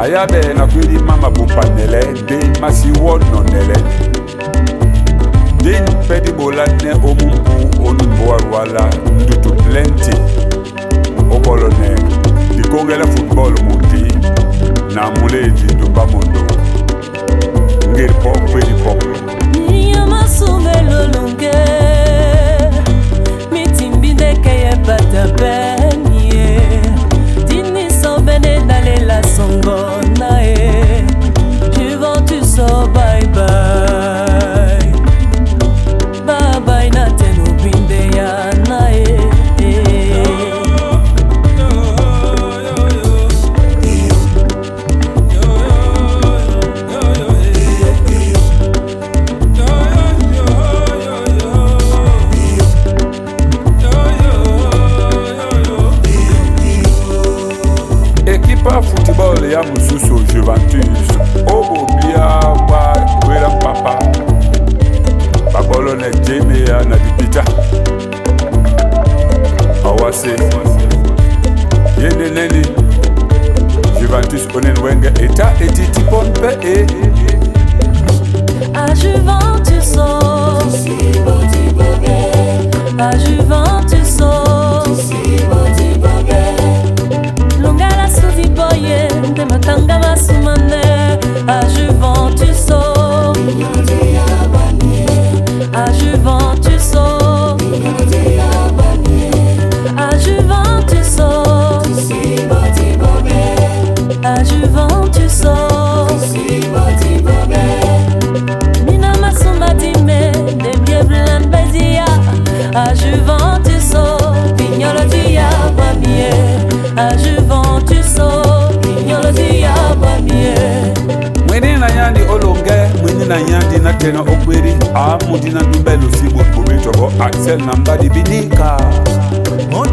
Ayabe na kweli mama bupanele de masi wono nele din pedi bolane omumpu onumbo arwala ndutu plenty okolone di kongela football mundi na mule di dumba mondo ngir pok pedi pok niya masumelo longe mitimbinde keye patapenie dini sobene dale la songona Juventus so bye bye bye bye na teno binde ya na Equipa football ya mususu Juventus Obobia wa wera papa Babolo ne jeme ya na dipita Awase Yene neni Juventus onen wenge eta etiti pompe e A Juventus A Juventus Longala sudi boye de matanga masumane A Juventus A Juventus A Juventus A Juventus Mina masumba dime de bien blanc bezia A Juventus pignolo dia bamie A Juventus pignolo dia bamie Mwini na yandi olonge mwini na yandi na tena okweri Amudi na dumbelo sibo kubitogo Axel na mbadi binika